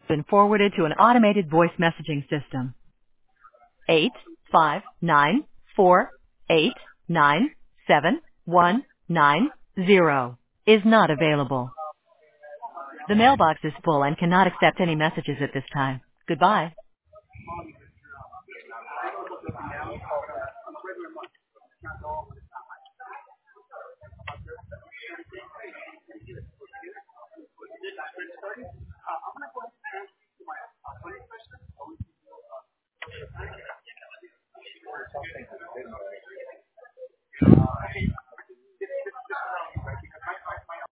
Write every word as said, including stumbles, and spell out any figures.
Been forwarded to an automated voice messaging system. Eight five nine four eight nine seven one nine zero is not available. The mailbox is full and cannot accept any messages at this time. Goodbye.